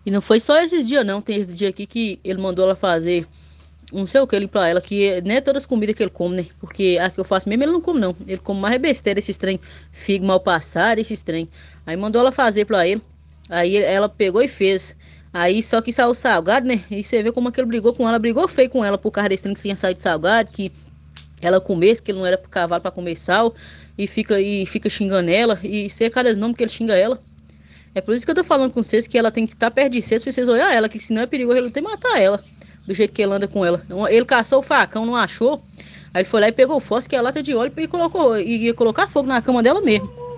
E não foi só esses dias, não. Teve dia aqui que ele mandou ela fazer não sei o que ele pra ela, que nem é todas as comidas que ele come, né? Porque a que eu faço mesmo ele não come, não. Ele come mais besteira, esses trem, figo mal passado, esses trem. Aí mandou ela fazer pra ele. Aí ela pegou e fez. Aí só que saiu salgado, né? E você vê como é que ele brigou com ela. Brigou feio com ela por causa desse trem que tinha saído salgado, que ela comesse, que ele não era pro cavalo pra comer sal. E fica xingando ela. E sei cada nome que ele xinga ela. É por isso que eu tô falando com vocês que ela tem que estar perto de vocês pra vocês olhar ela, que senão é perigoso ele até matar ela. Do jeito que ele anda com ela. Ele caçou o facão, não achou. Aí ele foi lá e pegou o fósforo, que é a lata de óleo, e colocou. E ia colocar fogo na cama dela mesmo.